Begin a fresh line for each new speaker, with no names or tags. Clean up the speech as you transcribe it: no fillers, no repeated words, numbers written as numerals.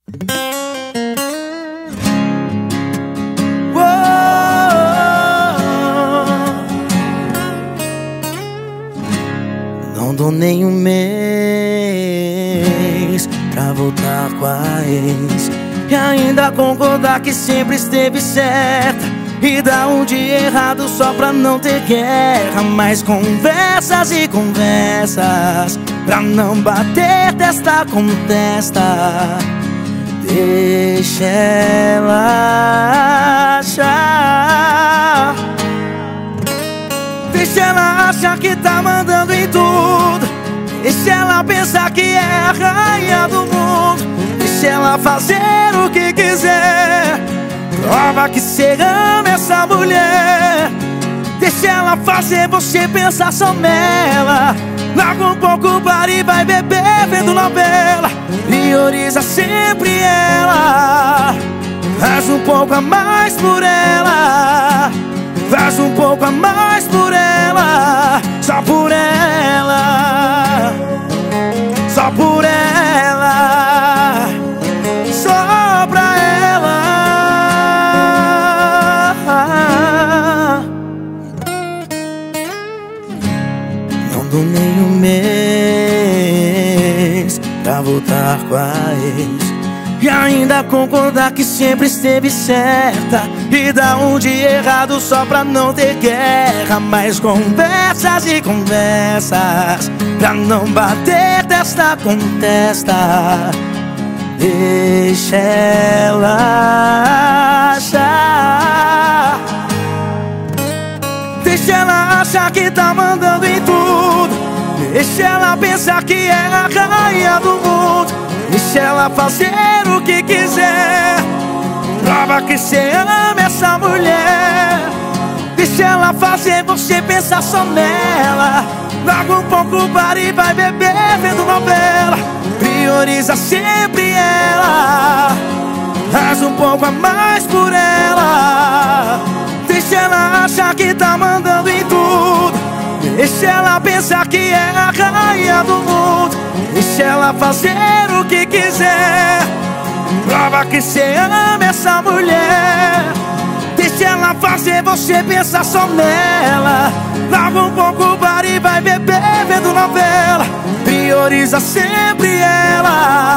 Não dou nem um mês pra voltar com a ex e ainda concordar que sempre esteve certa e dar um dia errado só pra não ter guerra. Mas conversas e conversas pra não bater testa com testa. Deixa ela achar, deixa ela achar que tá mandando em tudo. Deixa ela pensar que é a rainha do mundo. Deixa ela fazer o que quiser. Prova que cê ama essa mulher. Deixa ela fazer você pensar só nela. Larga um pouco o bar e vai beber vendo novela. Prioriza sempre ela. Faz um pouco a mais por ela. Faz um pouco a mais por ela. Só por ela. Só por ela. Só pra ela. Não dou nem um mês pra voltar com a ex e ainda concordar que sempre esteve certa e dar um dia errado só pra não ter guerra. Mas conversas e conversas pra não bater testa com testa. Deixa ela achar, deixa ela achar que tá mandando em tudo. Deixa ela pensar que é a rainha do mundo. Deixa ela fazer o que quiser. Prova que cê ama essa mulher. Deixa ela fazer você pensar só nela. Larga um pouco o bar e vai beber vendo novela. Prioriza sempre ela. Faz um pouco a mais por ela. Deixa ela achar que tá mandando em tudo. Deixa ela pensar que é a rainha do mundo. Deixa ela fazer o que quiser. Prova que cê ama essa mulher. Deixa ela fazer você pensar só nela. Larga um pouco o bar e vai beber vendo novela. Prioriza sempre ela.